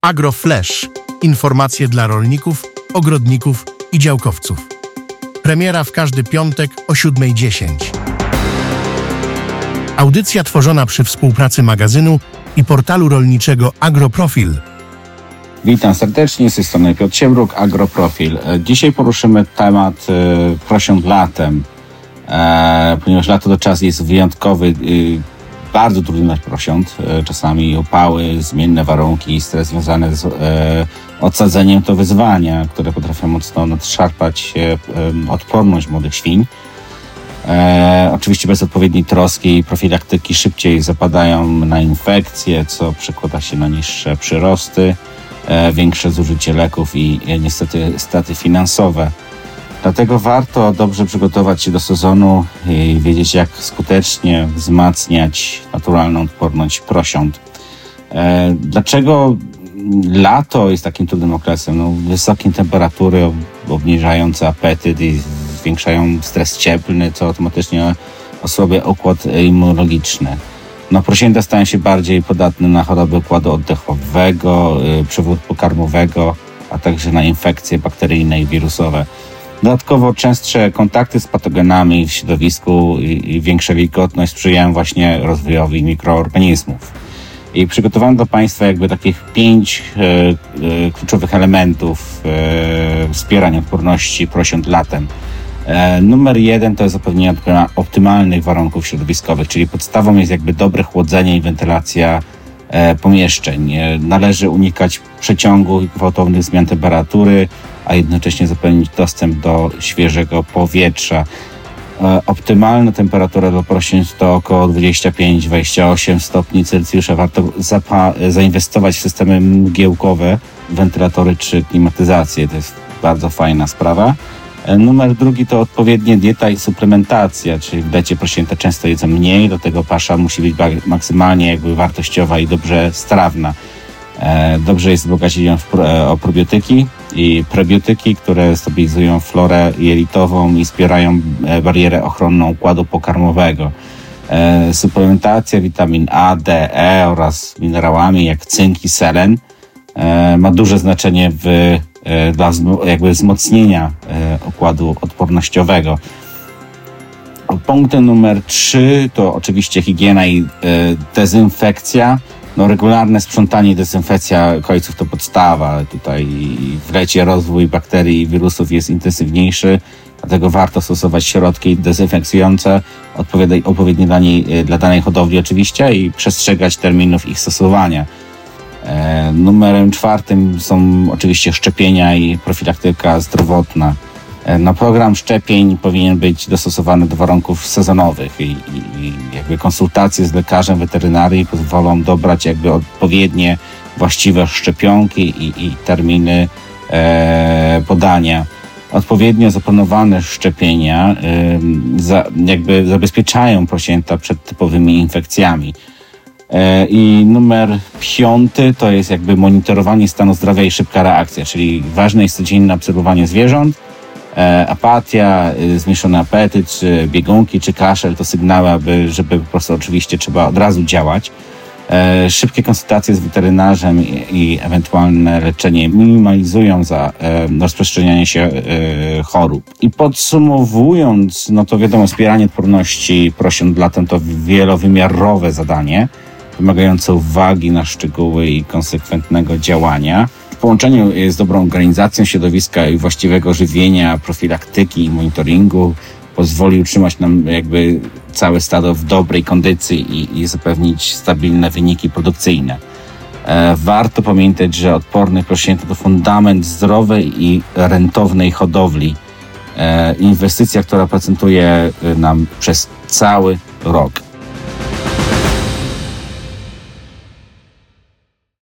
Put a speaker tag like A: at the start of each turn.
A: AgroFlash. Informacje dla rolników, ogrodników i działkowców. Premiera w każdy piątek o 7:10. Audycja tworzona przy współpracy magazynu i portalu rolniczego AgroProfil.
B: Witam serdecznie, z tej strony Piotr Siemruk, AgroProfil. Dzisiaj poruszymy temat prosiąt latem, ponieważ lato to czas jest wyjątkowy, bardzo trudny na prosiąt, czasami upały, zmienne warunki, stres związany z odsadzeniem to wyzwania, które potrafią mocno nadszarpać odporność młodych świń. Oczywiście bez odpowiedniej troski i profilaktyki szybciej zapadają na infekcje, co przekłada się na niższe przyrosty, większe zużycie leków i niestety straty finansowe. Dlatego warto dobrze przygotować się do sezonu i wiedzieć, jak skutecznie wzmacniać naturalną odporność prosiąt. Dlaczego lato jest takim trudnym okresem? Wysokie temperatury obniżające apetyt i zwiększają stres cieplny, co automatycznie osłabia układ immunologiczny. Prosięta stają się bardziej podatne na choroby układu oddechowego, przewódu pokarmowego, a także na infekcje bakteryjne i wirusowe. Dodatkowo częstsze kontakty z patogenami w środowisku i większa wilgotność sprzyjają właśnie rozwojowi mikroorganizmów. I przygotowałem do Państwa takich 5 kluczowych elementów wspierania odporności prosiąt latem. Numer 1 to jest zapewnienie optymalnych warunków środowiskowych, czyli podstawą jest dobre chłodzenie i wentylacja pomieszczeń. Należy unikać przeciągłych i gwałtownych zmian temperatury, a jednocześnie zapewnić dostęp do świeżego powietrza. Optymalna temperatura dla prosiąt to około 25-28 stopni Celsjusza. Warto zainwestować w systemy mgiełkowe, wentylatory czy klimatyzację. To jest bardzo fajna sprawa. Numer 2 to odpowiednia dieta i suplementacja, czyli w diecie prosięta często jedzą mniej, dlatego pasza musi być maksymalnie wartościowa i dobrze strawna. Dobrze jest wzbogacić ją o probiotyki i prebiotyki, które stabilizują florę jelitową i wspierają barierę ochronną układu pokarmowego. Suplementacja witamin A, D, E oraz minerałami jak cynk i selen ma duże znaczenie dla wzmocnienia układu odpornościowego. Punktem numer 3 to oczywiście higiena i dezynfekcja. Regularne sprzątanie i dezynfekcja końców to podstawa. Tutaj w lecie rozwój bakterii i wirusów jest intensywniejszy, dlatego warto stosować środki dezynfekujące, odpowiednie dla danej hodowli oczywiście i przestrzegać terminów ich stosowania. Numerem 4 są oczywiście szczepienia i profilaktyka zdrowotna. Program szczepień powinien być dostosowany do warunków sezonowych i konsultacje z lekarzem weterynarii pozwolą dobrać odpowiednie, właściwe szczepionki i terminy podania. Odpowiednio zaplanowane szczepienia zabezpieczają prosięta przed typowymi infekcjami. I numer 5 to jest monitorowanie stanu zdrowia i szybka reakcja, czyli ważne jest codzienne obserwowanie zwierząt. Apatia, zmniejszony apetyt, czy biegunki, czy kaszel to sygnały, żeby po prostu oczywiście trzeba od razu działać. Szybkie konsultacje z weterynarzem i ewentualne leczenie minimalizują rozprzestrzenianie się chorób. I podsumowując, to wiadomo, wspieranie odporności prosiąt latem to wielowymiarowe zadanie, wymagające uwagi na szczegóły i konsekwentnego działania. W połączeniu z dobrą organizacją środowiska i właściwego żywienia, profilaktyki i monitoringu pozwoli utrzymać nam całe stado w dobrej kondycji i zapewnić stabilne wyniki produkcyjne. Warto pamiętać, że odporne prosięta to fundament zdrowej i rentownej hodowli. Inwestycja, która procentuje nam przez cały rok.